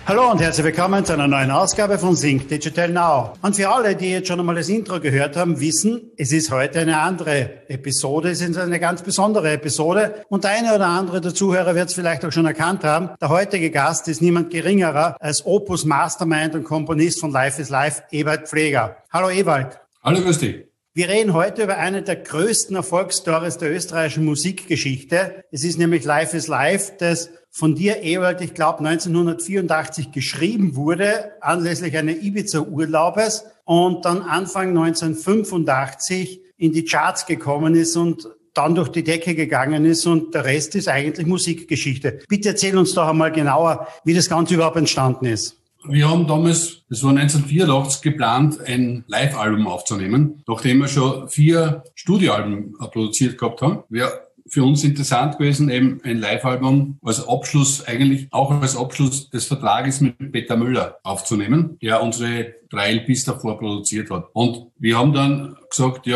Hallo und herzlich willkommen zu einer neuen Ausgabe von Sync Digital Now. Und für alle, die jetzt schon einmal das Intro gehört haben, wissen, es ist heute eine andere Episode. Es ist eine ganz besondere Episode. Und der eine oder andere der Zuhörer wird es vielleicht auch schon erkannt haben. Der heutige Gast ist niemand geringerer als Opus Mastermind und Komponist von Life is Life, Ewald Pfleger. Hallo Ewald. Hallo, grüß dich. Wir reden heute über eine der größten Erfolgsstories der österreichischen Musikgeschichte. Es ist nämlich Life is Life, das von dir, Ewald, ich glaube 1984 geschrieben wurde, anlässlich eines Ibiza-Urlaubes und dann Anfang 1985 in die Charts gekommen ist und dann durch die Decke gegangen ist und der Rest ist eigentlich Musikgeschichte. Bitte erzähl uns doch einmal genauer, wie das Ganze überhaupt entstanden ist. Wir haben damals, das war 1984, geplant, ein Live-Album aufzunehmen, nachdem wir schon 4 Studioalben produziert gehabt haben. Für uns interessant gewesen, eben ein Live-Album als Abschluss, eigentlich auch als Abschluss des Vertrages mit Peter Müller aufzunehmen, der unsere 3 LPs davor produziert hat. Und wir haben dann gesagt,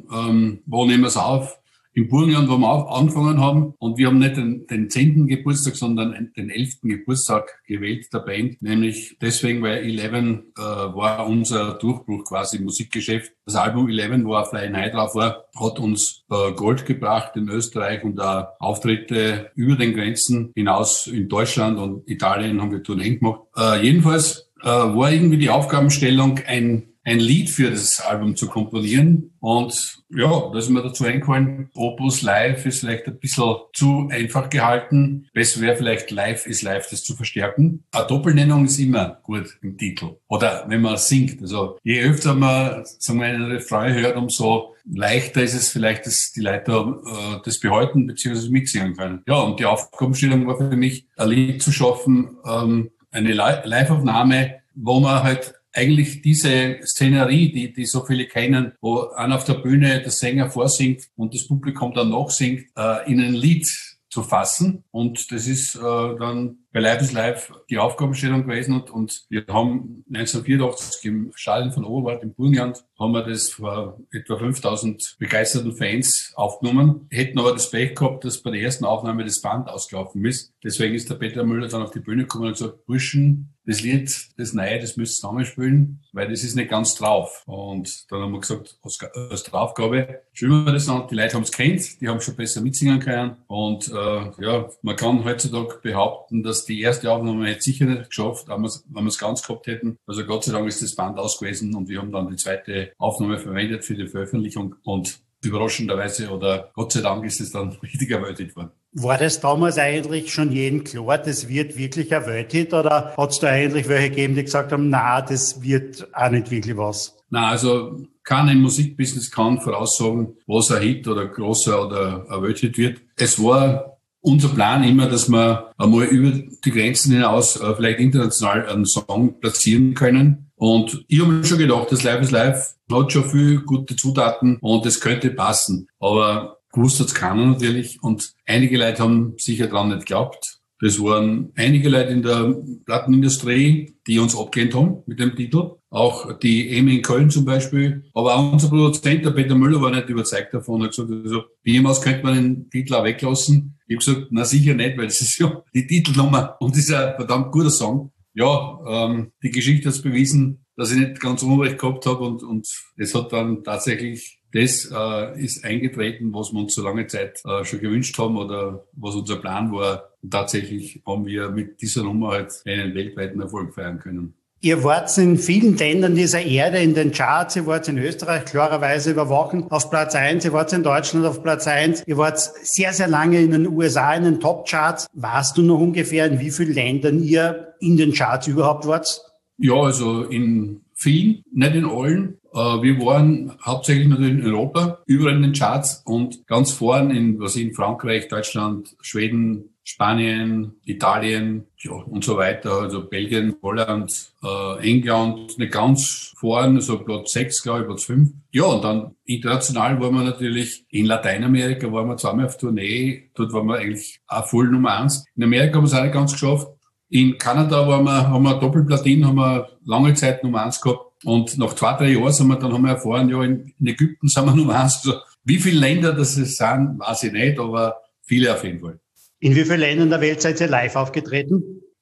wo nehmen wir es auf? Im Burgenland, wo wir angefangen haben. Und wir haben nicht den 10. Geburtstag, sondern den 11. Geburtstag gewählt der Band. Nämlich deswegen, weil 11 war unser Durchbruch quasi im Musikgeschäft. Das Album 11, wo auch Flying High drauf war, hat uns Gold gebracht in Österreich und auch Auftritte über den Grenzen hinaus in Deutschland und Italien haben wir Tourneen gemacht. Jedenfalls war irgendwie die Aufgabenstellung, ein Lied für das Album zu komponieren. Und ja, da ist mir dazu eingefallen, Opus Live ist vielleicht ein bisschen zu einfach gehalten. Besser wäre vielleicht Live is Live, das zu verstärken. Eine Doppelnennung ist immer gut im Titel. Oder wenn man singt. Also je öfter man, sagen wir, einen Refrain hört, umso leichter ist es vielleicht, dass die Leute das behalten bzw. mitsingen können. Ja, und die Aufgabenstellung war für mich, ein Lied zu schaffen, eine Live-Aufnahme, wo man halt eigentlich diese Szenerie, die so viele kennen, wo einer auf der Bühne der Sänger vorsingt und das Publikum dann nachsingt, in ein Lied zu fassen. Und das ist dann bei Life is Live die Aufgabenstellung gewesen. Und wir haben 1984 im Stadion von Oberwart im Burgenland, haben wir das vor etwa 5000 begeisterten Fans aufgenommen. Hätten aber das Pech gehabt, dass bei der ersten Aufnahme das Band ausgelaufen ist. Deswegen ist der Peter Müller dann auf die Bühne gekommen und gesagt, Burschen, das Lied, das Neue, das müsst ihr zusammenspielen, weil das ist nicht ganz drauf. Und dann haben wir gesagt, als Draufgabe spielen wir das an. Die Leute haben es kennt, die haben schon besser mitsingen können. Und man kann heutzutage behaupten, dass die erste Aufnahme hätte sicher nicht geschafft, wenn wir es ganz gehabt hätten. Also Gott sei Dank ist das Band aus gewesen und wir haben dann die zweite Aufnahme verwendet für die Veröffentlichung und überraschenderweise oder Gott sei Dank ist es dann richtig ein Welthit geworden. War das damals eigentlich schon jedem klar, das wird wirklich ein Welthit oder hat es da eigentlich welche gegeben, die gesagt haben, na, das wird auch nicht wirklich was? Na, also keiner im Musikbusiness kann voraussagen, was ein Hit oder ein großer oder ein Welthit wird. Es war unser Plan immer, dass wir einmal über die Grenzen hinaus vielleicht international einen Song platzieren können. Und ich habe mir schon gedacht, das Life is Life hat schon viel gute Zutaten und es könnte passen. Aber gewusst hat's keiner natürlich und einige Leute haben sicher dran nicht geglaubt. Das waren einige Leute in der Plattenindustrie, die uns abgelehnt haben mit dem Titel. Auch die EMI in Köln zum Beispiel. Aber auch unser Produzent, der Peter Müller, war nicht überzeugt davon. Er hat gesagt, also, wie jemals könnte man den Titel auch weglassen. Ich habe gesagt, na sicher nicht, weil das ist ja die Titelnummer und das ist ein verdammt guter Song. Ja, die Geschichte hat's bewiesen, dass ich nicht ganz unrecht gehabt habe und es hat dann tatsächlich das ist eingetreten, was wir uns so lange Zeit schon gewünscht haben oder was unser Plan war. Und tatsächlich haben wir mit dieser Nummer halt einen weltweiten Erfolg feiern können. Ihr wart in vielen Ländern dieser Erde in den Charts. Ihr wart in Österreich klarerweise über Wochen auf Platz 1. Ihr wart in Deutschland auf Platz 1. Ihr wart sehr, sehr lange in den USA in den Top-Charts. Warst du noch ungefähr in wie vielen Ländern ihr in den Charts überhaupt wart? Ja, also in vielen, nicht in allen. Wir waren hauptsächlich natürlich in Europa, überall in den Charts und ganz vorn in Frankreich, Deutschland, Schweden, Spanien, Italien, ja, und so weiter, also Belgien, Holland, England, nicht ganz vorn, also Platz 6, glaube ich, Platz 5. Ja, und dann international waren wir natürlich, in Lateinamerika waren wir zweimal auf Tournee, dort waren wir eigentlich auch voll Nummer 1. In Amerika haben wir es auch nicht ganz geschafft. In Kanada haben wir Doppelplatin, haben wir lange Zeit Nummer 1 gehabt. Und nach 2-3 Jahren haben wir erfahren, ja, in Ägypten sind wir Nummer 1. Also, wie viele Länder das sind, weiß ich nicht, aber viele auf jeden Fall. In wie vielen Ländern der Welt seid ihr live aufgetreten?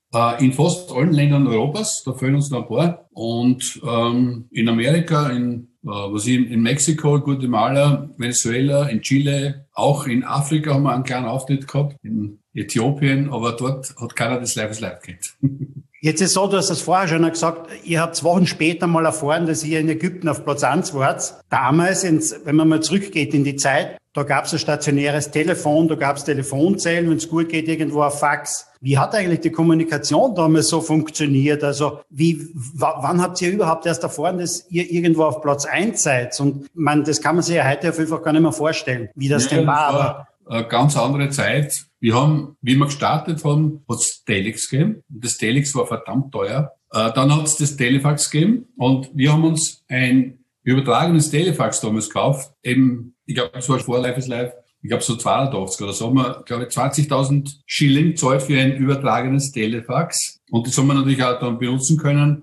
In fast allen Ländern Europas, da fehlen uns noch ein paar. Und in Amerika, in Mexiko, Guatemala, Venezuela, in Chile, auch in Afrika haben wir einen kleinen Auftritt gehabt, in Äthiopien, aber dort hat keiner das Live is Live gehabt. Jetzt ist so, du hast das vorher schon gesagt, ihr habt 2 Wochen später mal erfahren, dass ihr in Ägypten auf Platz 1 wart. Damals, wenn man mal zurückgeht in die Zeit, da gab es ein stationäres Telefon, da gab es Telefonzellen, wenn es gut geht, irgendwo ein Fax. Wie hat eigentlich die Kommunikation damals so funktioniert? Also wann habt ihr überhaupt erst erfahren, dass ihr irgendwo auf Platz 1 seid? Und das kann man sich ja heute auf jeden Fall gar nicht mehr vorstellen, wie das denn war. Aber eine ganz andere Zeit. Wir haben, wie wir gestartet haben, hat es Telex gegeben. Das Telex war verdammt teuer. Dann hat es das Telefax gegeben und wir haben uns ein übertragenes Telefax damals gekauft. Eben, ich glaube, das war vor Live is Live. Ich glaube, so 82 oder so haben wir, glaube ich, 20.000 Schilling gezahlt für ein übertragenes Telefax. Und das haben wir natürlich auch dann benutzen können.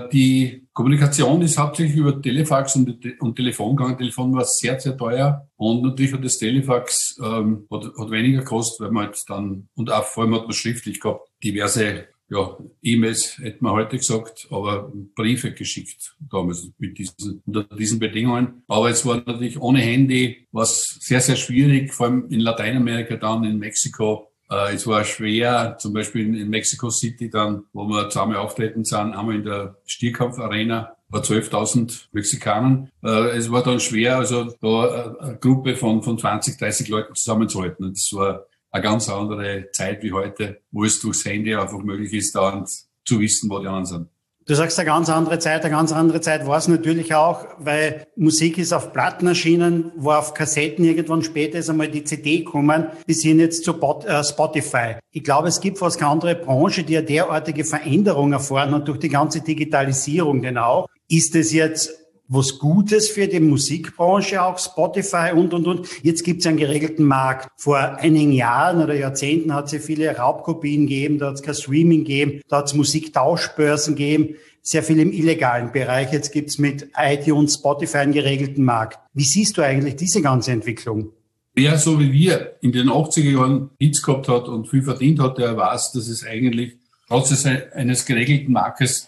Die Kommunikation ist hauptsächlich über Telefax und Telefon gegangen. Telefon war sehr, sehr teuer. Und natürlich hat das Telefax hat weniger gekostet, weil man halt dann, und auch vor allem hat man schriftlich gehabt, diverse E-Mails, hätte man heute gesagt, aber Briefe geschickt damals unter diesen Bedingungen. Aber es war natürlich ohne Handy, was sehr, sehr schwierig, vor allem in Lateinamerika dann, in Mexiko. Es war schwer, zum Beispiel in Mexico City dann, wo wir zweimal auftreten sind, einmal in der Stierkampfarena, bei 12.000 Mexikanern. Es war dann schwer, also da eine Gruppe von 20, 30 Leuten zusammenzuhalten. Und das war eine ganz andere Zeit wie heute, wo es durchs Handy einfach möglich ist, dauernd zu wissen, wo die anderen sind. Du sagst eine ganz andere Zeit war es natürlich auch, weil Musik ist auf Platten erschienen, wo auf Kassetten irgendwann später ist einmal die CD gekommen, bis hin jetzt zu Spotify. Ich glaube, es gibt fast keine andere Branche, die eine derartige Veränderung erfahren hat durch die ganze Digitalisierung denn auch. Ist es jetzt was Gutes für die Musikbranche, auch Spotify und. Jetzt gibt es einen geregelten Markt. Vor einigen Jahren oder Jahrzehnten hat es ja viele Raubkopien gegeben, da hat es kein Streaming gegeben, da hat es Musiktauschbörsen gegeben, sehr viel im illegalen Bereich. Jetzt gibt es mit iTunes, Spotify einen geregelten Markt. Wie siehst du eigentlich diese ganze Entwicklung? Wer so wie wir in den 80er Jahren Hits gehabt hat und viel verdient hat, der weiß, dass es eigentlich trotz eines geregelten Marktes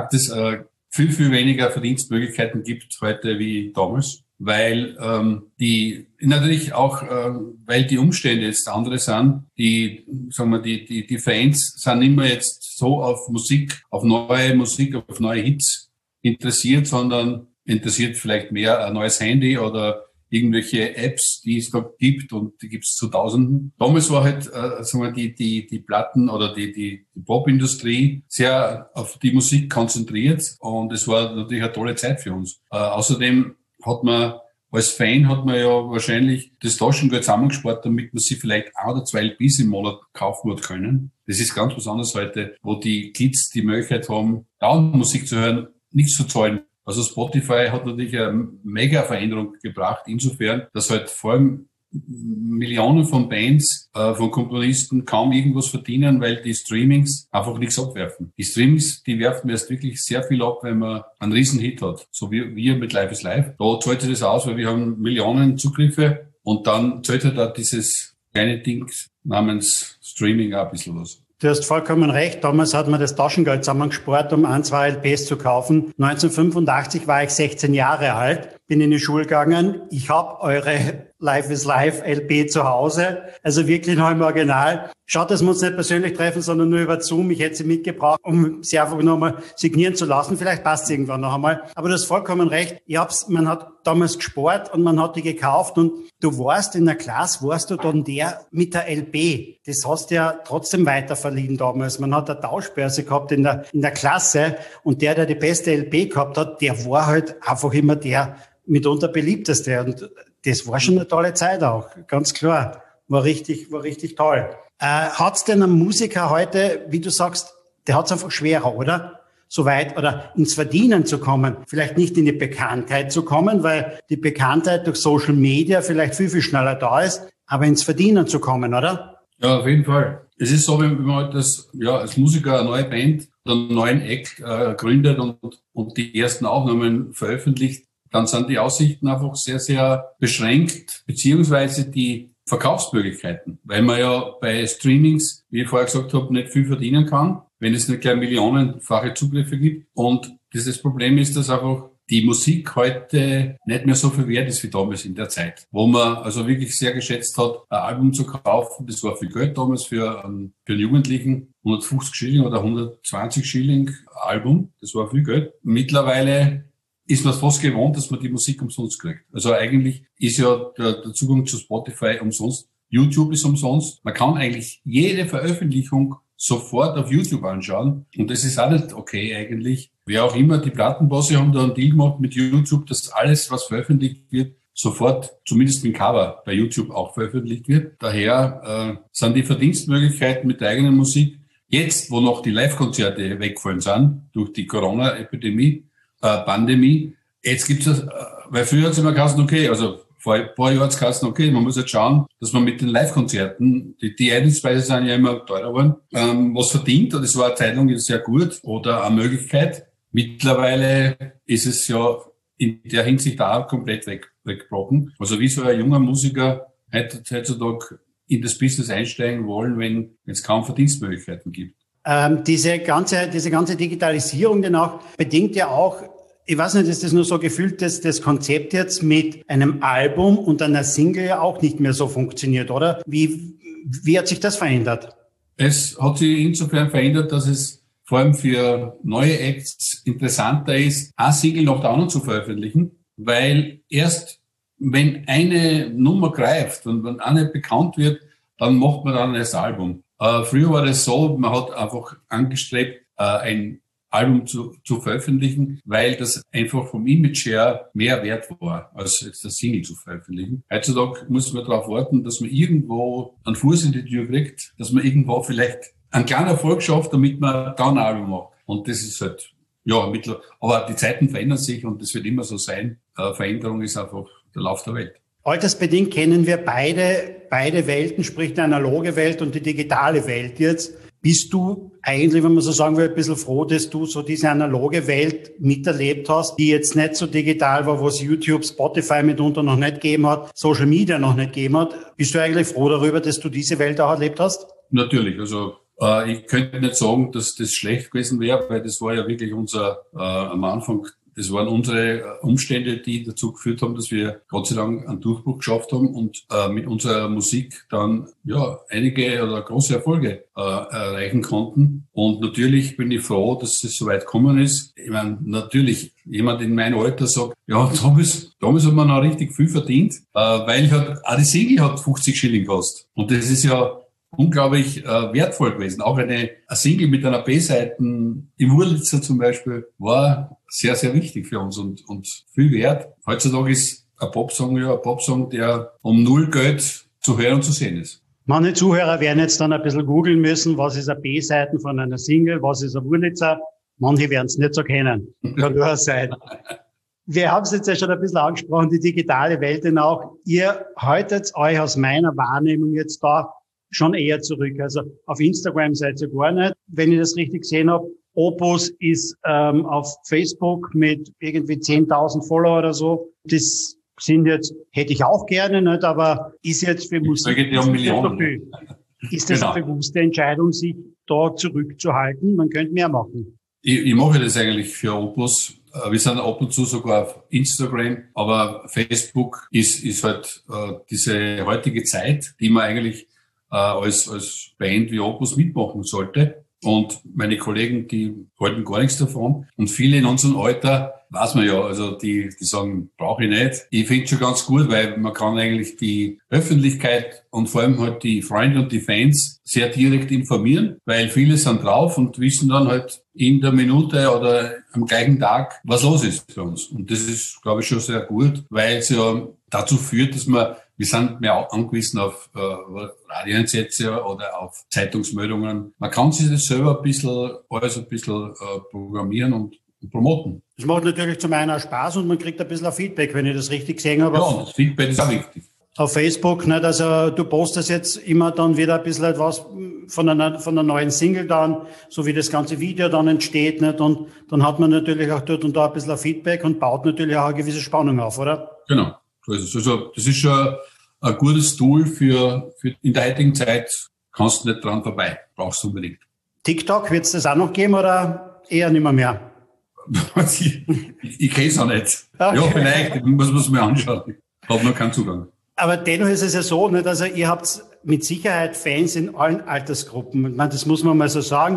viel, viel weniger Verdienstmöglichkeiten gibt heute wie damals, weil natürlich auch, weil die Umstände jetzt andere sind. Die Fans sind nicht mehr jetzt so auf neue Musik, auf neue Hits interessiert, sondern interessiert vielleicht mehr ein neues Handy oder irgendwelche Apps, die es da gibt, und die gibt es zu Tausenden. Damals war halt die Platten oder die Popindustrie sehr auf die Musik konzentriert, und es war natürlich eine tolle Zeit für uns. Außerdem als Fan hat man ja wahrscheinlich das Taschengeld zusammengespart, damit man sich vielleicht 1 oder 2 LPs im Monat kaufen hat können. Das ist ganz was anderes heute, wo die Kids die Möglichkeit haben, dauernd Musik zu hören, nichts zu zahlen. Also Spotify hat natürlich eine mega Veränderung gebracht, insofern, dass halt vor allem Millionen von Bands, von Komponisten kaum irgendwas verdienen, weil die Streamings einfach nichts abwerfen. Die Streamings, die werfen erst wirklich sehr viel ab, wenn man einen Riesenhit hat. So wie wir mit Live is Live. Da zahlt sich das aus, weil wir haben Millionen Zugriffe, und dann zahlt halt auch dieses kleine Ding namens Streaming auch ein bisschen was. Du hast vollkommen recht. Damals hat man das Taschengeld zusammengespart, um 1, 2 LPs zu kaufen. 1985 war ich 16 Jahre alt, bin in die Schule gegangen. Ich habe eure Live is Live LP zu Hause. Also wirklich noch im Original. Schaut, dass wir uns nicht persönlich treffen, sondern nur über Zoom. Ich hätte sie mitgebracht, um sie einfach nochmal signieren zu lassen. Vielleicht passt es irgendwann noch einmal. Aber du hast vollkommen recht. Man hat damals gespart und man hat die gekauft, und du warst in der Klasse, warst du dann der mit der LP. Das hast du ja trotzdem weiterverliehen damals. Man hat eine Tauschbörse gehabt in der Klasse, und der die beste LP gehabt hat, der war halt einfach immer der mitunter beliebteste. Und das war schon eine tolle Zeit auch, ganz klar. War richtig toll. Hat's denn ein Musiker heute, wie du sagst, der hat's einfach schwerer, oder? So weit oder ins Verdienen zu kommen. Vielleicht nicht in die Bekanntheit zu kommen, weil die Bekanntheit durch Social Media vielleicht viel, viel schneller da ist, aber ins Verdienen zu kommen, oder? Ja, auf jeden Fall. Es ist so, wenn man halt als Musiker eine neue Band oder einen neuen Act gründet und die ersten Aufnahmen veröffentlicht, dann sind die Aussichten einfach sehr, sehr beschränkt, beziehungsweise die Verkaufsmöglichkeiten, weil man ja bei Streamings, wie ich vorher gesagt habe, nicht viel verdienen kann, wenn es nicht gleich millionenfache Zugriffe gibt. Und dieses Problem ist, dass einfach die Musik heute nicht mehr so viel wert ist wie damals in der Zeit, wo man also wirklich sehr geschätzt hat, ein Album zu kaufen. Das war viel Geld damals für einen Jugendlichen. 150 Schilling oder 120 Schilling Album. Das war viel Geld. Mittlerweile ist man fast gewohnt, dass man die Musik umsonst kriegt. Also eigentlich ist ja der Zugang zu Spotify umsonst. YouTube ist umsonst. Man kann eigentlich jede Veröffentlichung sofort auf YouTube anschauen. Und das ist auch nicht okay eigentlich. Wer auch immer, die Plattenbosse haben da einen Deal gemacht mit YouTube, dass alles, was veröffentlicht wird, sofort, zumindest mit Cover, bei YouTube auch veröffentlicht wird. Daher sind die Verdienstmöglichkeiten mit der eigenen Musik jetzt, wo noch die Live-Konzerte wegfallen sind, durch die Corona-Epidemie, Pandemie. Jetzt gibt's das, weil früher hat es immer geheißen, okay, also vor ein paar Jahren hat es geheißen, okay, man muss jetzt schauen, dass man mit den Live-Konzerten, die Eintrittspreise sind ja immer teurer geworden, was verdient, und das war eine Zeit lang sehr gut oder eine Möglichkeit. Mittlerweile ist es ja in der Hinsicht auch komplett weggebrochen. Also wie soll ein junger Musiker heutzutage in das Business einsteigen wollen, wenn es kaum Verdienstmöglichkeiten gibt? Diese ganze Digitalisierung danach bedingt ja auch, ich weiß nicht, ist das nur so gefühlt, dass das Konzept jetzt mit einem Album und einer Single ja auch nicht mehr so funktioniert, oder? Wie hat sich das verändert? Es hat sich insofern verändert, dass es vor allem für neue Acts interessanter ist, ein Single nach der anderen zu veröffentlichen, weil erst wenn eine Nummer greift und wenn eine bekannt wird, dann macht man dann das Album. Früher war das so, man hat einfach angestrebt, ein Album zu veröffentlichen, weil das einfach vom Image her mehr wert war, als jetzt das Single zu veröffentlichen. Heutzutage muss man darauf warten, dass man irgendwo einen Fuß in die Tür kriegt, dass man irgendwo vielleicht einen kleinen Erfolg schafft, damit man dann ein Album macht. Und das ist halt, ja, aber die Zeiten verändern sich und das wird immer so sein. Veränderung ist einfach der Lauf der Welt. Altersbedingt kennen wir beide Welten, sprich die analoge Welt und die digitale Welt jetzt. Bist du eigentlich, wenn man so sagen will, ein bisschen froh, dass du so diese analoge Welt miterlebt hast, die jetzt nicht so digital war, wo es YouTube, Spotify mitunter noch nicht gegeben hat, Social Media noch nicht gegeben hat? Bist du eigentlich froh darüber, dass du diese Welt auch erlebt hast? Natürlich, also ich könnte nicht sagen, dass das schlecht gewesen wäre, weil das war ja wirklich am Anfang, das waren unsere Umstände, die dazu geführt haben, dass wir Gott sei Dank einen Durchbruch geschafft haben und mit unserer Musik dann ja einige oder große Erfolge erreichen konnten. Und natürlich bin ich froh, dass es so weit gekommen ist. Ich meine, natürlich, jemand in meinem Alter sagt, ja, damals hat man noch richtig viel verdient, weil halt auch die Single hat 50 Schilling gekostet. Und das ist ja unglaublich wertvoll gewesen. Auch eine Single mit einer B-Seiten im Wurlitzer zum Beispiel war sehr, sehr wichtig für uns und viel wert. Heutzutage ist ein Popsong, der um 0 Geld zu hören und zu sehen ist. Manche Zuhörer werden jetzt dann ein bisschen googeln müssen, was ist eine B-Seiten von einer Single, was ist ein Wurlitzer. Manche werden es nicht so kennen. Kann nur sein. Wir haben es jetzt ja schon ein bisschen angesprochen, die digitale Welt denn auch. Ihr haltet euch aus meiner Wahrnehmung jetzt da schon eher zurück. Also auf Instagram seid ihr gar nicht, wenn ich das richtig gesehen habe. Opus ist auf Facebook mit irgendwie 10.000 Follower oder so. Das sind jetzt, hätte ich auch gerne, nicht, aber ist jetzt für Musik nicht so viel. Ist das eine bewusste Entscheidung, sich da zurückzuhalten? Man könnte mehr machen. Ich mache das eigentlich für Opus. Wir sind ab und zu sogar auf Instagram, aber Facebook ist halt diese heutige Zeit, die man eigentlich als Band wie Opus mitmachen sollte. Und meine Kollegen, die halten gar nichts davon. Und viele in unserem Alter, weiß man ja, also die sagen, brauche ich nicht. Ich finde es schon ganz gut, weil man kann eigentlich die Öffentlichkeit und vor allem halt die Freunde und die Fans sehr direkt informieren, weil viele sind drauf und wissen dann halt in der Minute oder am gleichen Tag, was los ist bei uns. Und das ist, glaube ich, schon sehr gut, weil es ja dazu führt, dass wir sind mehr angewiesen auf Radioeinsätze oder auf Zeitungsmeldungen. Man kann sich das selber alles ein bisschen programmieren und promoten. Das macht natürlich zum einen auch Spaß und man kriegt ein bisschen Feedback, wenn ich das richtig gesehen habe. Ja, und das Feedback ist auch wichtig. Auf Facebook, nicht? Also du postest jetzt immer dann wieder ein bisschen etwas von einer neuen Single dann, so wie das ganze Video dann entsteht, nicht? Und dann hat man natürlich auch dort und da ein bisschen Feedback und baut natürlich auch eine gewisse Spannung auf, oder? Genau. Also das ist schon ein gutes Tool für in der heutigen Zeit, kannst du nicht dran vorbei, brauchst du unbedingt. TikTok, wird es das auch noch geben oder eher nicht mehr? Ich kenne es auch nicht. Okay. Ja, vielleicht, muss man es mir anschauen. Ich habe noch keinen Zugang. Aber dennoch ist es ja so, nicht? Also ihr habt mit Sicherheit Fans in allen Altersgruppen. Ich meine, das muss man mal so sagen.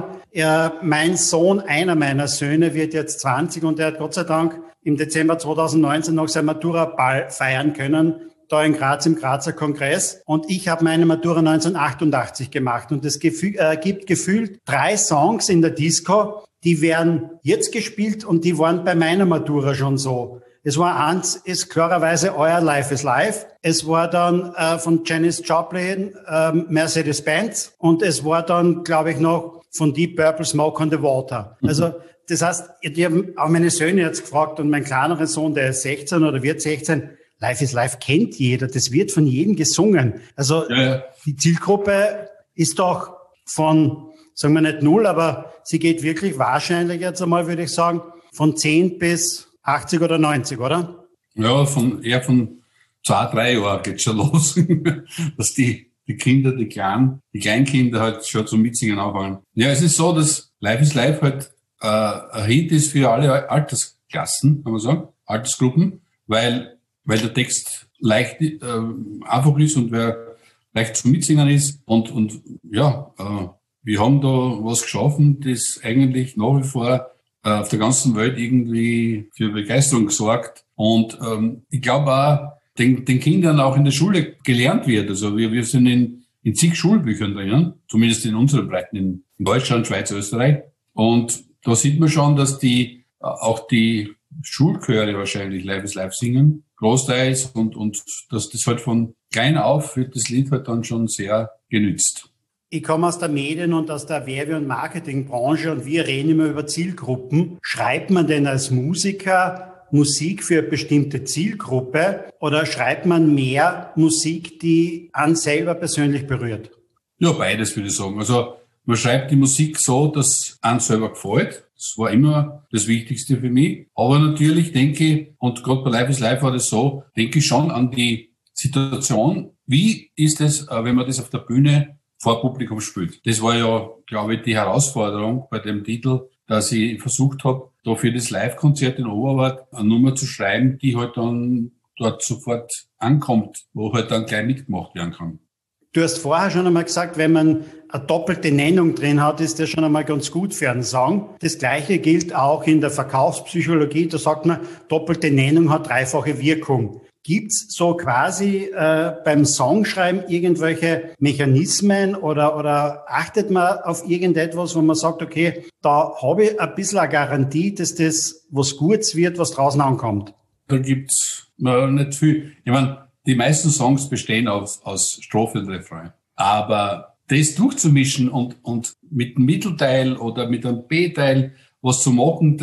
Mein Sohn, einer meiner Söhne, wird jetzt 20 und er hat Gott sei Dank im Dezember 2019 noch sein Matura-Ball feiern können, da in Graz im Grazer Kongress. Und ich habe meine Matura 1988 gemacht. Und es gibt gefühlt 3 Songs in der Disco, die werden jetzt gespielt und die waren bei meiner Matura schon so. Es war eins, ist klarerweise euer Life is Life. Es war dann von Janis Joplin Mercedes-Benz und es war dann, glaube ich, noch von Deep Purple Smoke on the Water. Also das heißt, ich habe auch meine Söhne jetzt gefragt und mein kleinerer Sohn, der ist 16 oder wird 16, Life is Life kennt jeder, das wird von jedem gesungen. Also ja. Die Zielgruppe ist doch von, sagen wir nicht 0, aber sie geht wirklich wahrscheinlich jetzt einmal, würde ich sagen, von 10 bis 80 oder 90, oder? Ja, eher von 2, 3 Jahren geht's schon los, dass die Kinder, die Kleinkinder halt schon zum Mitsingen anfangen. Ja, es ist so, dass Life is Life halt ein Hit ist für alle Altersklassen, kann man sagen, Altersgruppen, weil der Text leicht einfach ist und wer leicht zum Mitsingen ist und ja, wir haben da was geschaffen, das eigentlich nach wie vor auf der ganzen Welt irgendwie für Begeisterung gesorgt. Und ich glaube auch, den Kindern auch in der Schule gelernt wird. Also wir sind in zig Schulbüchern drinnen, zumindest in unseren Breiten, in Deutschland, Schweiz, Österreich. Und da sieht man schon, dass auch die Schulchöre wahrscheinlich Life is Life singen, großteils, und dass das halt von klein auf wird das Lied halt dann schon sehr genützt. Ich komme aus der Medien- und aus der Werbe- und Marketingbranche und wir reden immer über Zielgruppen. Schreibt man denn als Musiker Musik für eine bestimmte Zielgruppe oder schreibt man mehr Musik, die einen selber persönlich berührt? Ja, beides würde ich sagen. Also man schreibt die Musik so, dass einem selber gefällt. Das war immer das Wichtigste für mich. Aber natürlich denke ich, und gerade bei Life is Life war das so, denke ich schon an die Situation. Wie ist es, wenn man das auf der Bühne vor Publikum spielt? Das war ja, glaube ich, die Herausforderung bei dem Titel, dass ich versucht habe, da für das Live-Konzert in Oberwart eine Nummer zu schreiben, die halt dann dort sofort ankommt, wo halt dann gleich mitgemacht werden kann. Du hast vorher schon einmal gesagt, wenn man eine doppelte Nennung drin hat, ist das schon einmal ganz gut für einen Song. Das Gleiche gilt auch in der Verkaufspsychologie. Da sagt man, doppelte Nennung hat dreifache Wirkung. Gibt's so quasi beim Songschreiben irgendwelche Mechanismen oder achtet man auf irgendetwas, wo man sagt, okay, da habe ich ein bisschen eine Garantie, dass das was Gutes wird, was draußen ankommt? Da gibt's nicht viel. Ich meine, die meisten Songs bestehen aus Strophe und Refrain. Aber das durchzumischen und mit einem Mittelteil oder mit einem B-Teil was zu machen,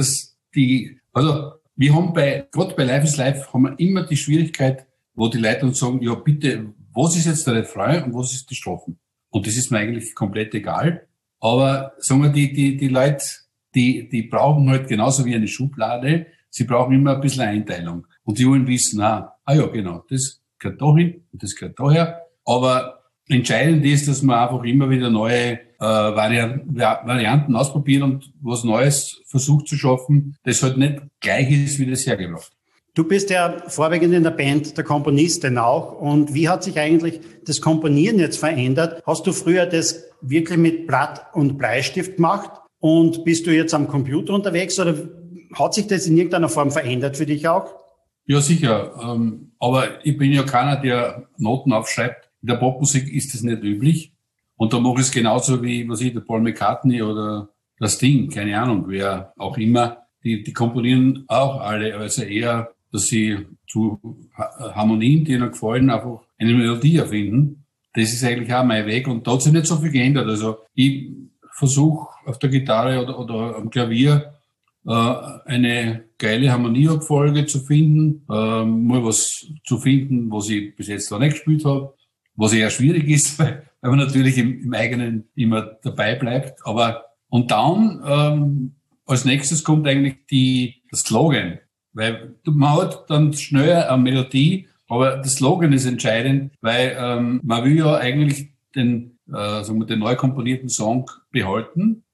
wir haben gerade bei Life is Life haben wir immer die Schwierigkeit, wo die Leute uns sagen, ja bitte, was ist jetzt der Refrain und was ist die Strophen? Und das ist mir eigentlich komplett egal. Aber sagen wir, die Leute, die brauchen halt genauso wie eine Schublade, sie brauchen immer ein bisschen Einteilung. Und die wollen wissen, ja genau, das gehört dahin und das gehört daher. Aber entscheidend ist, dass man einfach immer wieder neue Varianten ausprobiert und was Neues versucht zu schaffen, das halt nicht gleich ist wie das hergebracht. Du bist ja vorwiegend in der Band der Komponistin auch. Und wie hat sich eigentlich das Komponieren jetzt verändert? Hast du früher das wirklich mit Blatt und Bleistift gemacht und bist du jetzt am Computer unterwegs oder hat sich das in irgendeiner Form verändert für dich auch? Ja, sicher. Aber ich bin ja keiner, der Noten aufschreibt. In der Popmusik ist das nicht üblich. Und da mache ich es genauso wie, der Paul McCartney oder das Sting, keine Ahnung, wer auch immer. Die komponieren auch alle, also eher, dass sie zu Harmonien, die ihnen gefallen, einfach eine Melodie erfinden. Das ist eigentlich auch mein Weg und da hat sich nicht so viel geändert. Also ich versuche auf der Gitarre oder am Klavier eine geile Harmonieabfolge zu finden, mal was zu finden, was ich bis jetzt noch nicht gespielt habe, was eher schwierig ist, weil man natürlich im eigenen immer dabei bleibt. Und dann als nächstes kommt eigentlich das Slogan, weil man hat dann schnell eine Melodie, aber das Slogan ist entscheidend, weil man will ja eigentlich den neu komponierten Song behalten,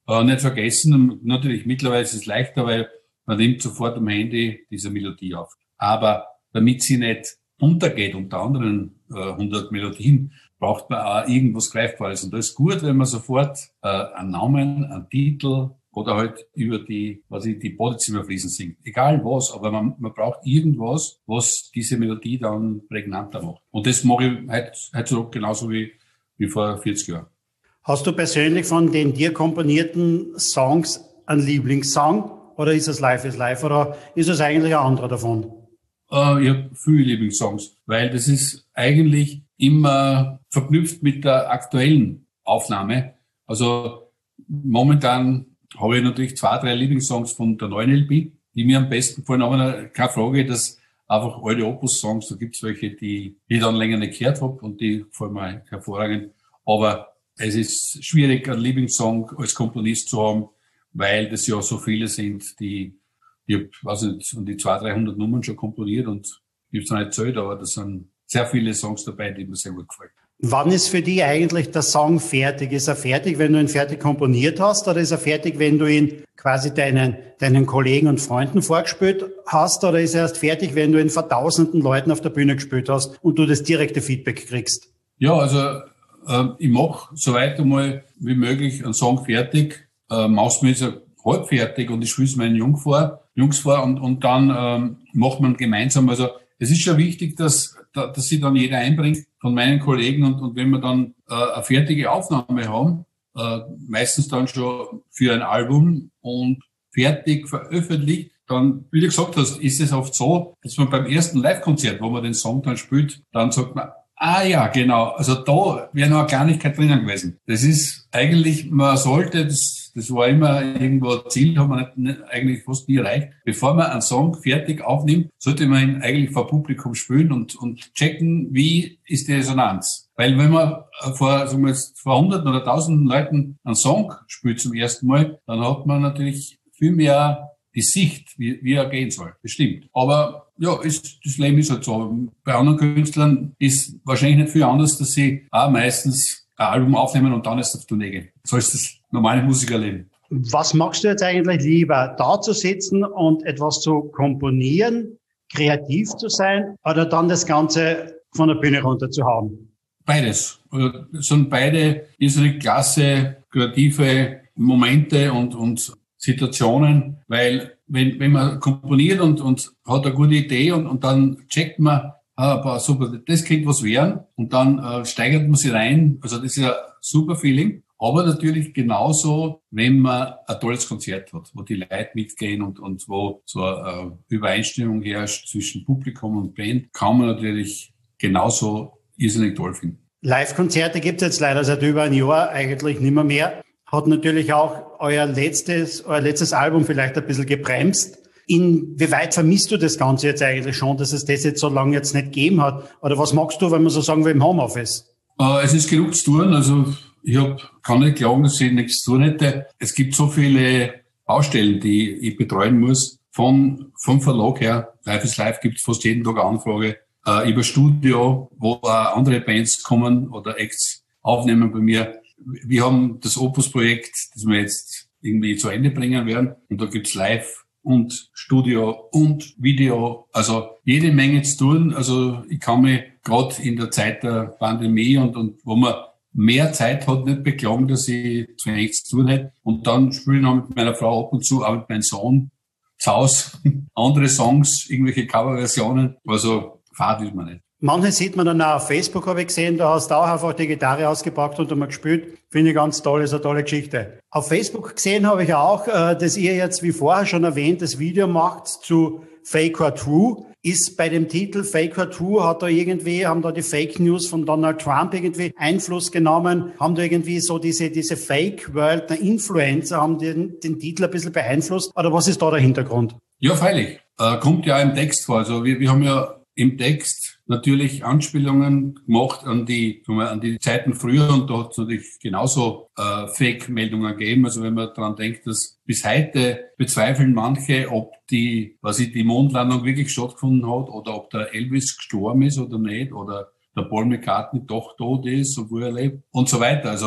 nicht vergessen, natürlich mittlerweile ist es leichter, weil man nimmt sofort am Handy diese Melodie auf. Aber damit sie nicht untergeht unter anderen 100 Melodien, braucht man auch irgendwas Greifbares. Und das ist gut, wenn man sofort einen Namen, einen Titel oder halt über die Badezimmerfliesen singt. Egal was, aber man braucht irgendwas, was diese Melodie dann prägnanter macht. Und das mache ich heutzutage genauso wie vor 40 Jahren. Hast du persönlich von den dir komponierten Songs einen Lieblingssong? Oder ist es Life is Life? Oder ist es eigentlich ein anderer davon? Ich habe viele Lieblingssongs, weil das ist eigentlich immer verknüpft mit der aktuellen Aufnahme. Also momentan habe ich natürlich 2, 3 Lieblingssongs von der neuen LP, die mir am besten gefallen, aber keine Frage, dass einfach alte Opus-Songs, da gibt's welche, die ich dann länger nicht gehört habe und die gefallen mir hervorragend. Aber es ist schwierig, einen Lieblingssong als Komponist zu haben, weil das ja so viele sind, ich habe, weiß nicht, um die 200, 300 Nummern schon komponiert und ich habe es noch nicht erzählt, aber da sind sehr viele Songs dabei, die mir sehr gut gefallen. Wann ist für dich eigentlich der Song fertig? Ist er fertig, wenn du ihn fertig komponiert hast, oder ist er fertig, wenn du ihn quasi deinen Kollegen und Freunden vorgespielt hast, oder ist er erst fertig, wenn du ihn vor tausenden Leuten auf der Bühne gespielt hast und du das direkte Feedback kriegst? Ja, also ich mache soweit einmal wie möglich einen Song fertig. Meistens ist er halb fertig und ich spiele es meinen Jungs vor und dann macht man gemeinsam. Also es ist schon wichtig, dass sich dann jeder einbringt von meinen Kollegen und wenn wir dann eine fertige Aufnahme haben, meistens dann schon für ein Album und fertig veröffentlicht, dann, wie du gesagt hast, ist es oft so, dass man beim ersten Live-Konzert, wo man den Song dann spielt, dann sagt man, ah ja, genau, also da wäre noch eine Kleinigkeit drinnen gewesen. Das ist eigentlich, man sollte, das war immer irgendwo ein Ziel, hat man nicht eigentlich fast nie erreicht. Bevor man einen Song fertig aufnimmt, sollte man ihn eigentlich vor Publikum spielen und checken, wie ist die Resonanz. Weil wenn man vor Hunderten oder Tausenden Leuten einen Song spielt zum ersten Mal, dann hat man natürlich viel mehr die Sicht, wie er gehen soll. Bestimmt. Aber ja, das Leben ist halt so. Bei anderen Künstlern ist wahrscheinlich nicht viel anders, dass sie auch meistens ein Album aufnehmen und dann erst auf Tournee gehen. So ist das normale Musikerleben. Was magst du jetzt eigentlich lieber? Da zu sitzen und etwas zu komponieren, kreativ zu sein, oder dann das Ganze von der Bühne runter zu hauen? Beides. Das sind beide irrsinnig klasse, kreative Momente und Situationen, weil wenn man komponiert und hat eine gute Idee und dann checkt man, super, das könnte was werden und dann steigert man sich rein. Also das ist ein super Feeling. Aber natürlich genauso, wenn man ein tolles Konzert hat, wo die Leute mitgehen und wo so eine Übereinstimmung herrscht zwischen Publikum und Band, kann man natürlich genauso irrsinnig toll finden. Live-Konzerte gibt es jetzt leider seit über einem Jahr eigentlich nicht mehr. Hat natürlich auch euer letztes Album vielleicht ein bisschen gebremst. Inwieweit vermisst du das Ganze jetzt eigentlich schon, dass es das jetzt so lange jetzt nicht gegeben hat? Oder was magst du, wenn man so sagen will, im Homeoffice? Es ist genug zu tun. Also kann nicht klagen, dass ich nichts zu tun hätte. Es gibt so viele Baustellen, die ich betreuen muss. Vom Verlag her, Life is Life, gibt es fast jeden Tag eine Anfrage. Über Studio, wo andere Bands kommen oder Acts aufnehmen bei mir. Wir haben das Opus-Projekt, das wir jetzt irgendwie zu Ende bringen werden. Und da gibt's Live und Studio und Video. Also jede Menge zu tun. Also ich kann mich gerade in der Zeit der Pandemie und wo man mehr Zeit hat, nicht beklagen, dass ich zu wenig zu tun hätte. Und dann spiele ich noch mit meiner Frau ab und zu, auch mit meinem Sohn zu Hause andere Songs, irgendwelche Coverversionen. Also fad ist man nicht. Manche sieht man dann auch auf Facebook, habe ich gesehen, da hast du auch einfach die Gitarre ausgepackt und einmal gespielt. Finde ich ganz toll, ist eine tolle Geschichte. Auf Facebook gesehen habe ich auch, dass ihr jetzt, wie vorher schon erwähnt, das Video macht zu Fake or True. Ist bei dem Titel Fake or True, haben da die Fake News von Donald Trump irgendwie Einfluss genommen? Haben da irgendwie so diese Fake World der Influencer, haben den Titel ein bisschen beeinflusst? Oder was ist da der Hintergrund? Ja, freilich. Kommt ja im Text vor. Also wir haben ja im Text natürlich Anspielungen gemacht an die Zeiten früher und da hat es natürlich genauso Fake-Meldungen gegeben. Also wenn man daran denkt, dass bis heute bezweifeln manche, ob die Mondlandung wirklich stattgefunden hat oder ob der Elvis gestorben ist oder nicht oder der Paul McCartney doch tot ist, obwohl er lebt und so weiter. Also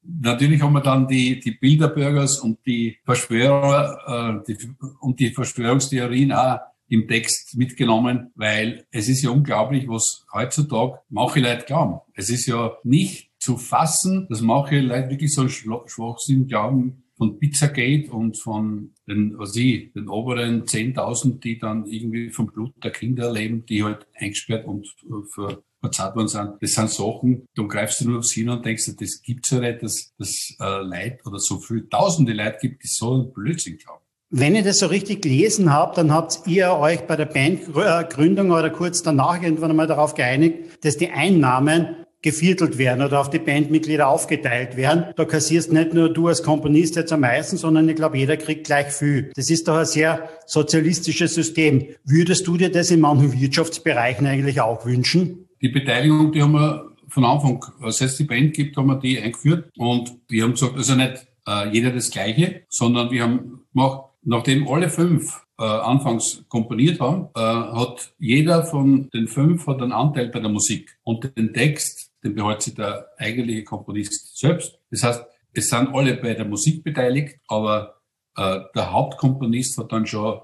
natürlich haben wir dann die Bilderbergers und die Verschwörer und die Verschwörungstheorien auch im Text mitgenommen, weil es ist ja unglaublich, was heutzutage manche Leute glauben. Es ist ja nicht zu fassen, dass manche Leute wirklich so einen Schwachsinn glauben von Pizzagate und von den oberen 10.000, die dann irgendwie vom Blut der Kinder leben, die halt eingesperrt und verzahlt worden sind. Das sind Sachen, da greifst du nur aufs Hin und denkst, das gibt's ja nicht, dass Leute oder so viele Tausende Leute gibt, die so einen Blödsinn glauben. Wenn ich das so richtig gelesen habe, dann habt ihr euch bei der Bandgründung oder kurz danach irgendwann einmal darauf geeinigt, dass die Einnahmen geviertelt werden oder auf die Bandmitglieder aufgeteilt werden. Da kassierst nicht nur du als Komponist jetzt am meisten, sondern ich glaube, jeder kriegt gleich viel. Das ist doch ein sehr sozialistisches System. Würdest du dir das in manchen Wirtschaftsbereichen eigentlich auch wünschen? Die Beteiligung, die haben wir von Anfang, seit es die Band gibt, haben wir die eingeführt und wir haben gesagt, also nicht jeder das Gleiche, sondern wir haben gemacht, nachdem alle 5 anfangs komponiert haben, hat jeder von den 5 einen Anteil bei der Musik. Und den Text, den behält sich der eigentliche Komponist selbst. Das heißt, es sind alle bei der Musik beteiligt, aber der Hauptkomponist hat dann schon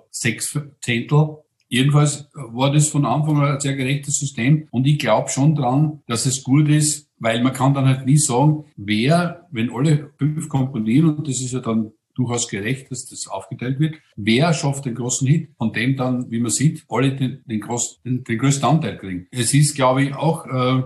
6/10. Jedenfalls war das von Anfang an ein sehr gerechtes System. Und ich glaube schon dran, dass es gut ist, weil man kann dann halt nie sagen, wer, wenn alle 5 komponieren, und das ist ja dann durchaus gerecht, dass das aufgeteilt wird. Wer schafft den großen Hit, von dem dann, wie man sieht, alle den größten Anteil kriegen. Es ist, glaube ich, auch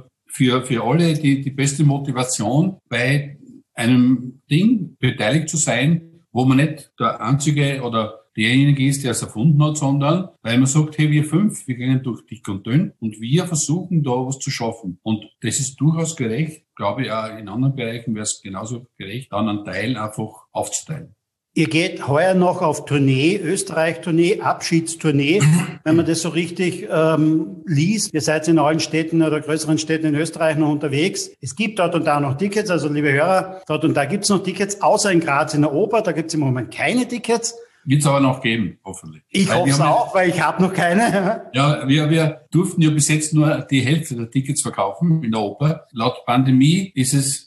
für alle die beste Motivation, bei einem Ding beteiligt zu sein, wo man nicht der Einzige oder derjenige ist, der es erfunden hat, sondern weil man sagt, hey, wir 5, wir gehen durch dick und dünn und wir versuchen da was zu schaffen. Und das ist durchaus gerecht. Glaube ich, auch in anderen Bereichen wäre es genauso gerecht, dann einen Teil einfach aufzuteilen. Ihr geht heuer noch auf Tournee, Österreich-Tournee, Abschiedstournee, wenn man das so richtig liest. Ihr seid in allen Städten oder größeren Städten in Österreich noch unterwegs. Es gibt dort und da noch Tickets, also liebe Hörer, dort und da gibt es noch Tickets, außer in Graz in der Oper, da gibt es im Moment keine Tickets. Wird es aber noch geben, hoffentlich. Ich hoffe es auch, weil ich habe noch keine. Ja, wir durften ja bis jetzt nur die Hälfte der Tickets verkaufen in der Oper. Laut Pandemie ist es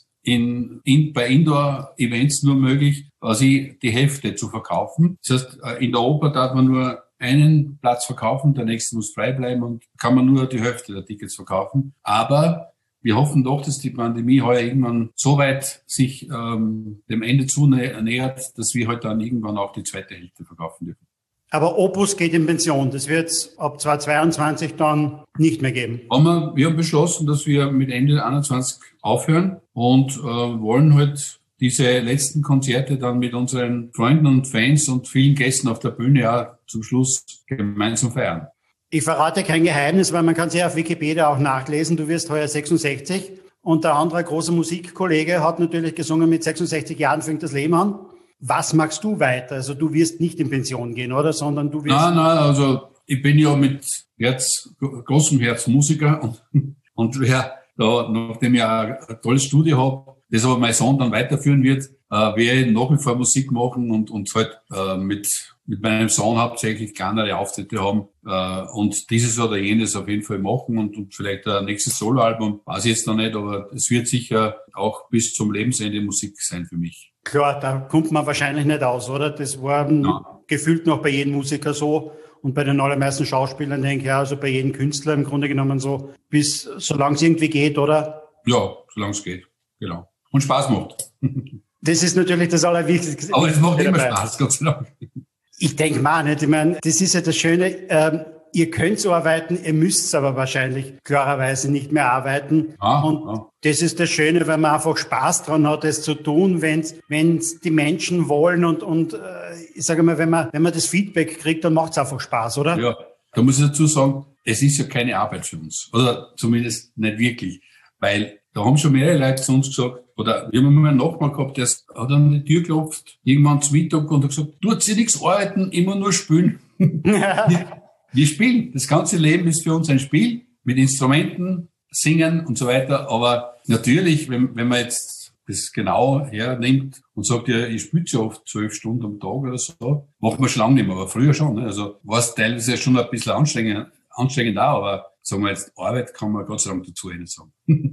bei Indoor-Events nur möglich, quasi die Hälfte zu verkaufen. Das heißt, in der Oper darf man nur einen Platz verkaufen, der nächste muss frei bleiben und kann man nur die Hälfte der Tickets verkaufen. Aber wir hoffen doch, dass die Pandemie heuer irgendwann so weit sich dem Ende zunähert, dass wir halt dann irgendwann auch die zweite Hälfte verkaufen dürfen. Aber Opus geht in Pension. Das wird es ab 2022 dann nicht mehr geben. Wir haben beschlossen, dass wir mit Ende 21 aufhören und wollen halt diese letzten Konzerte dann mit unseren Freunden und Fans und vielen Gästen auf der Bühne ja zum Schluss gemeinsam feiern. Ich verrate kein Geheimnis, weil man kann es ja auf Wikipedia auch nachlesen. Du wirst heuer 66 und der andere große Musikkollege hat natürlich gesungen, mit 66 Jahren fängt das Leben an. Was machst du weiter? Also du wirst nicht in Pension gehen, oder? Sondern du wirst... Nein, also ich bin ja mit großem Herz Musiker und wer da, nachdem ich ein tolles Studio habe, das aber mein Sohn dann weiterführen wird, werde ich nach wie vor Musik machen und halt mit meinem Sohn hauptsächlich kleinere Auftritte haben und dieses oder jenes auf jeden Fall machen und vielleicht ein nächstes Soloalbum, weiß ich jetzt noch nicht, aber es wird sicher auch bis zum Lebensende Musik sein für mich. Klar, da kommt man wahrscheinlich nicht aus, oder? Das war gefühlt noch bei jedem Musiker so und bei den allermeisten Schauspielern, denke ich, also bei jedem Künstler im Grunde genommen so, solange es irgendwie geht, oder? Ja, solange es geht, genau. Und Spaß macht. Das ist natürlich das Allerwichtigste. Aber es macht immer Spaß, Gott sei Dank. Ich denke mal nicht. Ich meine, das ist ja das Schöne. Ihr könnt so arbeiten, ihr müsst aber wahrscheinlich klarerweise nicht mehr arbeiten. Das ist das Schöne, weil man einfach Spaß dran hat, das zu tun, wenn's die Menschen wollen und ich sage mal, wenn man das Feedback kriegt, dann macht's einfach Spaß, oder? Ja, da muss ich dazu sagen, es ist ja keine Arbeit für uns. Oder zumindest nicht wirklich. Weil da haben schon mehrere Leute zu uns gesagt, oder wir haben mal einen Nachbar gehabt, der hat an die Tür geklopft, irgendwann zum Mittag und hat gesagt, tut sie nichts arbeiten, immer nur spielen. Wir spielen. Das ganze Leben ist für uns ein Spiel mit Instrumenten, Singen und so weiter. Aber natürlich, wenn man jetzt das genau hernimmt und sagt, ja, ich spiele ja oft 12 Stunden am Tag oder so, macht man schon lange nicht mehr, aber früher schon. Ne? Also war es teilweise schon ein bisschen anstrengend auch, aber sagen wir jetzt, Arbeit kann man Gott sei Dank dazu nicht sagen.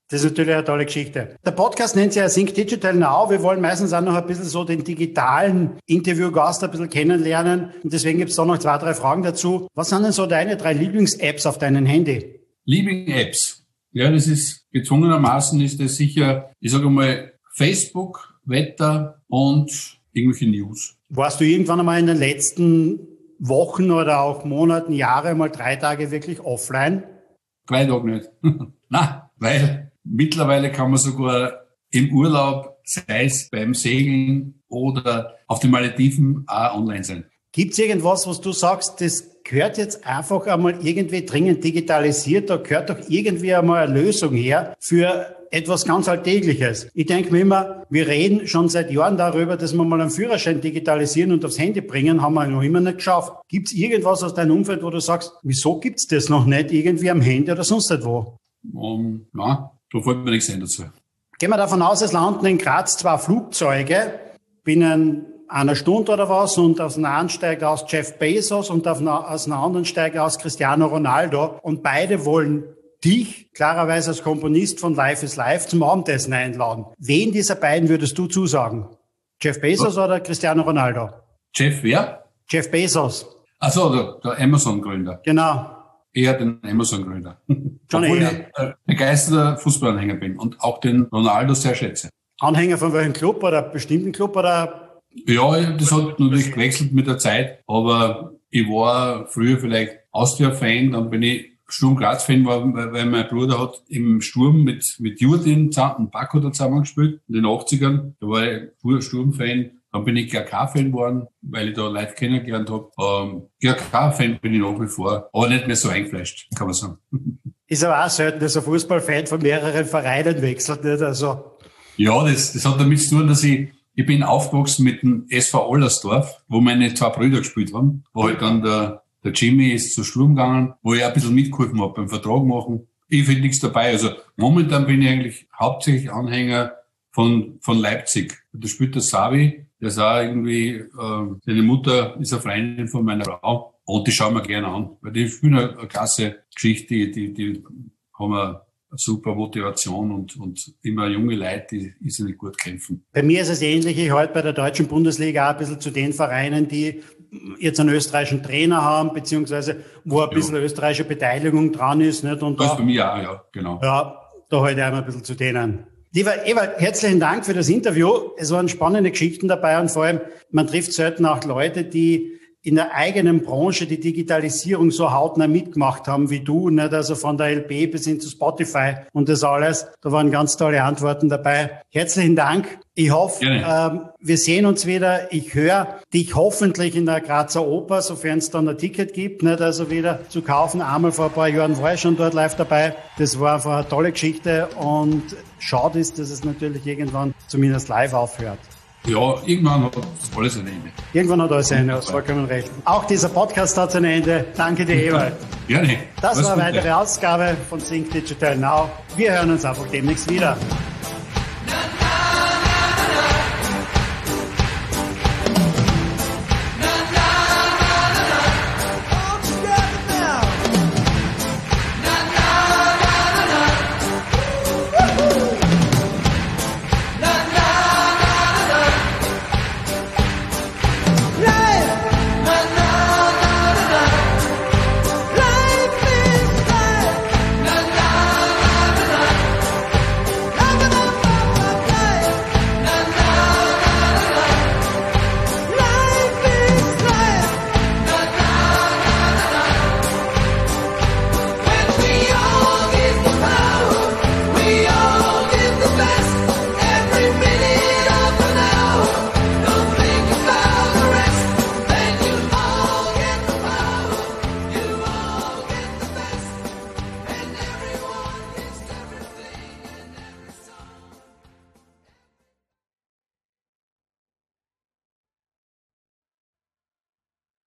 Das ist natürlich eine tolle Geschichte. Der Podcast nennt sich ja Think Digital Now. Wir wollen meistens auch noch ein bisschen so den digitalen Interviewgast ein bisschen kennenlernen. Und deswegen gibt es da noch 2, 3 Fragen dazu. Was sind denn so deine 3 Lieblings-Apps auf deinem Handy? Lieblings-Apps? Ja, das ist gezwungenermaßen ist das sicher, ich sage mal, Facebook, Wetter und irgendwelche News. Warst du irgendwann einmal in den letzten Wochen oder auch Monaten, Jahre mal 3 Tage wirklich offline? 3 Tage nicht. Nein, weil mittlerweile kann man sogar im Urlaub, sei es beim Segeln oder auf den Malediven, auch online sein. Gibt es irgendwas, was du sagst, das gehört jetzt einfach einmal irgendwie dringend digitalisiert, da gehört doch irgendwie einmal eine Lösung her für etwas ganz Alltägliches. Ich denke mir immer, wir reden schon seit Jahren darüber, dass wir mal einen Führerschein digitalisieren und aufs Handy bringen, haben wir noch immer nicht geschafft. Gibt es irgendwas aus deinem Umfeld, wo du sagst, wieso gibt's das noch nicht irgendwie am Handy oder sonst etwo? Nein, da fällt mir nichts ein dazu. Gehen wir davon aus, es landen in Graz 2 Flugzeuge binnen einer Stunde oder was und aus einer einen steigt aus Jeff Bezos und aus einer anderen steigt aus Cristiano Ronaldo und beide wollen dich klarerweise als Komponist von Life is Life zum Abendessen einladen. Wen dieser beiden würdest du zusagen? Jeff Bezos oder Cristiano Ronaldo? Jeff wer? Jeff Bezos. Ach so, der Amazon-Gründer. Genau. Eher den Amazon-Gründer. Schon Obwohl eher. ich begeisterter Fußballanhänger bin und auch den Ronaldo sehr schätze. Anhänger von welchem Club oder bestimmten Club oder? Ja, das hat natürlich gewechselt mit der Zeit, aber ich war früher vielleicht Austria-Fan, dann bin ich Sturm Graz-Fan, weil mein Bruder hat im Sturm mit Jurdin und Paco da zusammengespielt, in den 80ern. Da war ich früher Sturm-Fan. Dann bin ich GRK-Fan geworden, weil ich da Leute kennengelernt habe. GRK-Fan bin ich nach wie vor, aber nicht mehr so eingefleischt, kann man sagen. Ist aber auch selten, dass ein Fußballfan von mehreren Vereinen wechselt, nicht? Also. Ja, das hat damit zu tun, dass ich bin aufgewachsen mit dem SV Allersdorf, wo meine 2 Brüder gespielt haben, wo halt dann der Jimmy ist zu Sturm gegangen, wo ich auch ein bisschen mitgeholfen habe beim Vertrag machen. Ich finde nichts dabei. Also momentan bin ich eigentlich hauptsächlich Anhänger von Leipzig. Da spielt der Savi, der ist auch irgendwie, seine Mutter ist eine Freundin von meiner Frau und die schauen wir gerne an, weil die spielen eine klasse Geschichte, die haben eine super Motivation und immer junge Leute, die nicht gut kämpfen. Bei mir ist es ähnlich. Ich halte bei der deutschen Bundesliga auch ein bisschen zu den Vereinen, die jetzt einen österreichischen Trainer haben, beziehungsweise wo ein bisschen österreichische Beteiligung dran ist. Nicht? Und das ist bei mir auch, ja, genau. Ja, da halte ich auch ein bisschen zu denen. Lieber Ewald, herzlichen Dank für das Interview. Es waren spannende Geschichten dabei und vor allem, man trifft selten auch Leute, die in der eigenen Branche die Digitalisierung so hautnah mitgemacht haben wie du, nicht? Also von der LP bis hin zu Spotify und das alles. Da waren ganz tolle Antworten dabei. Herzlichen Dank. Ich hoffe, wir sehen uns wieder. Ich höre dich hoffentlich in der Grazer Oper, sofern es dann ein Ticket gibt, nicht? Also wieder zu kaufen. Einmal vor ein paar Jahren war ich schon dort live dabei. Das war einfach eine tolle Geschichte und schade ist, dass es natürlich irgendwann zumindest live aufhört. Ja, irgendwann hat alles ein Ende. Irgendwann hat alles ein Ende, hast vollkommen recht. Auch dieser Podcast hat ein Ende. Danke dir, Ewald. Gerne. Das war eine weitere Ausgabe von Think Digital Now. Wir hören uns einfach demnächst wieder.